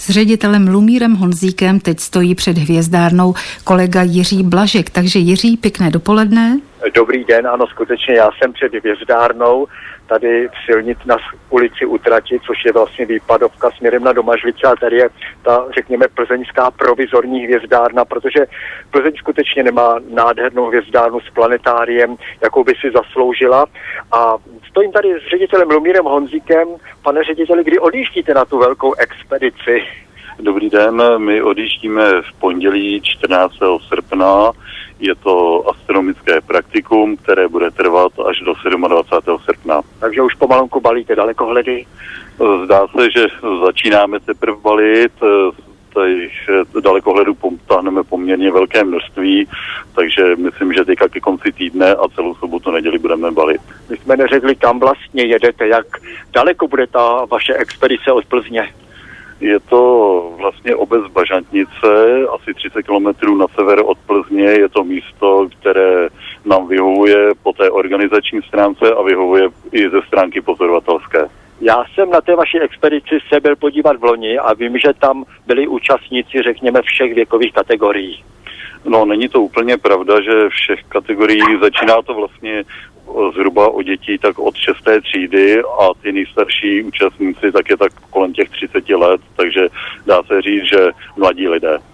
S ředitelem Lumírem Honzíkem teď stojí před hvězdárnou kolega Jiří Blažek. Takže Jiří, pěkné dopoledne. Dobrý den, ano, skutečně já jsem před hvězdárnou tady v silnici na ulici U Trati, což je vlastně výpadovka směrem na Domažlice, a tady je ta, řekněme, plzeňská provizorní hvězdárna, protože Plzeň skutečně nemá nádhernou hvězdárnu s planetáriem, jakou by si zasloužila. A stojím tady s ředitelem Lumírem Honzíkem. Pane řediteli, kdy odjíždíte na tu velkou expedici? Dobrý den, my odjíždíme v pondělí 14. srpna. Je to astronomické praktikum, které bude trvat až do 27. srpna. Takže už pomalonku balíte dalekohledy? Zdá se, že začínáme teprve balit. Dalekohledu táhneme poměrně velké množství, takže myslím, že teďka ke konci týdne a celou sobotu, neděli budeme balit. My jsme neřekli, kam vlastně jedete, jak daleko bude ta vaše expedice od Plzně? Je to vlastně obec Bažantnice, asi 30 km na sever od Plzně. Je to místo, které nám vyhovuje po té organizační stránce a vyhovuje i ze stránky pozorovatelské. Já jsem na té vaší expedici se byl podívat v loni a vím, že tam byli účastníci, řekněme, všech věkových kategorií. No, není to úplně pravda, že všech kategorií, začíná to vlastně zhruba o dětí tak od 6. třídy a ty nejstarší účastníci tak je tak kolem těch 30 let, takže dá se říct, že mladí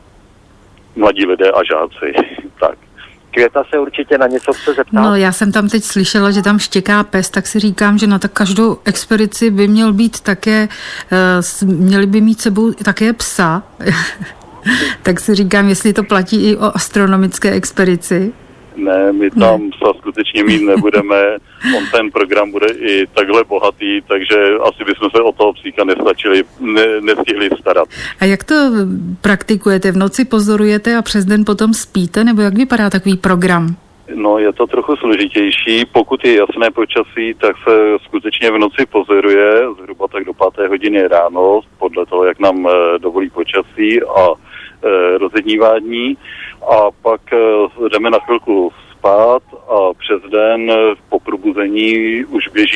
lidé a žáci, tak. Květa se určitě na něco chce zeptat. No, já jsem tam teď slyšela, že tam štěká pes, tak si říkám, že na každou expedici by měl být také, měli by mít sebou také psa. Tak si říkám, jestli to platí i o astronomické expedici. Ne, my tam skutečně mít nebudeme. Ten program bude i takhle bohatý, takže asi bychom se o toho psíka nestihli starat. A jak to praktikujete? V noci pozorujete a přes den potom spíte? Nebo jak vypadá takový program? No, je to trochu složitější. Pokud je jasné počasí, tak se skutečně v noci pozoruje zhruba tak do 5. hodiny ráno, podle toho, jak nám dovolí počasí a rozednívání. A pak jdeme na chvilku spát a přes den po probuzení už běží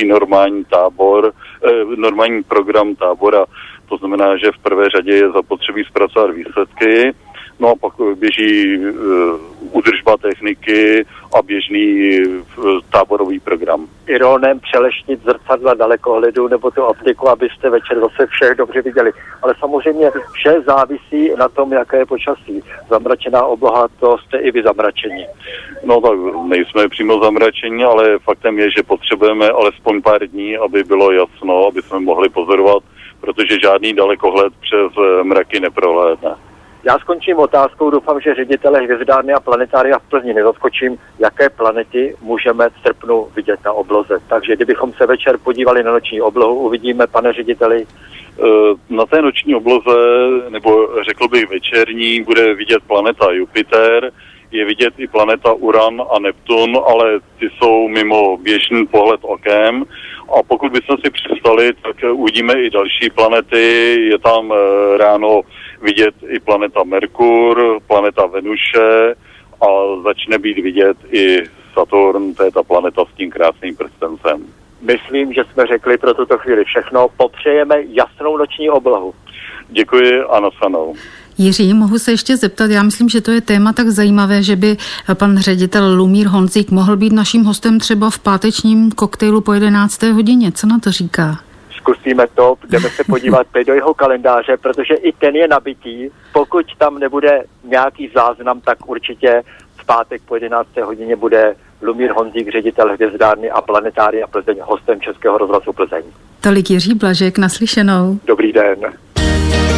normální program tábora. To znamená, že v prvé řadě je zapotřebí zpracovat výsledky, no a pak běží údržba techniky a běžný táborový program. Ironem přeleštnit zrcadla dalekohledu nebo tu optiku, abyste večer zase vše dobře viděli. Ale samozřejmě vše závisí na tom, jaké je počasí. Zamračená obloha, to jste i vy zamračení. No tak nejsme přímo zamračení, ale faktem je, že potřebujeme alespoň pár dní, aby bylo jasno, aby jsme mohli pozorovat, protože žádný dalekohled přes mraky neprohlédne. Já skončím otázkou, doufám, že ředitele hvězdárny a planetária v Plzni nezaskočím, jaké planety můžeme v srpnu vidět na obloze. Takže kdybychom se večer podívali na noční oblohu, uvidíme, pane řediteli. Na té noční obloze, nebo řekl bych večerní, bude vidět planeta Jupiter, je vidět i planeta Uran a Neptun, ale ty jsou mimo běžný pohled okem. A pokud bychom si přistali, tak uvidíme i další planety. Je tam ráno vidět i planeta Merkur, planeta Venuše a začne být vidět i Saturn, to je ta planeta s tím krásným prstencem. Myslím, že jsme řekli pro tuto chvíli všechno. Popřejeme jasnou noční oblohu. Děkuji a nashanou. Jiří, mohu se ještě zeptat, já myslím, že to je téma tak zajímavé, že by pan ředitel Lumír Honzík mohl být naším hostem třeba v pátečním koktejlu po 11. hodině. Co na to říká? Zkusíme to, jdeme se podívat do jeho kalendáře, protože i ten je nabitý. Pokud tam nebude nějaký záznam, tak určitě v pátek po 11. hodině bude Lumír Honzík, ředitel hvězdárny a planetária Plzeň, hostem Českého rozhlasu Plzeň. Tolik Jiří Blažek, naslyšenou. Dobrý den.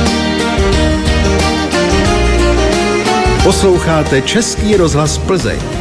Posloucháte Český rozhlas Plzeň.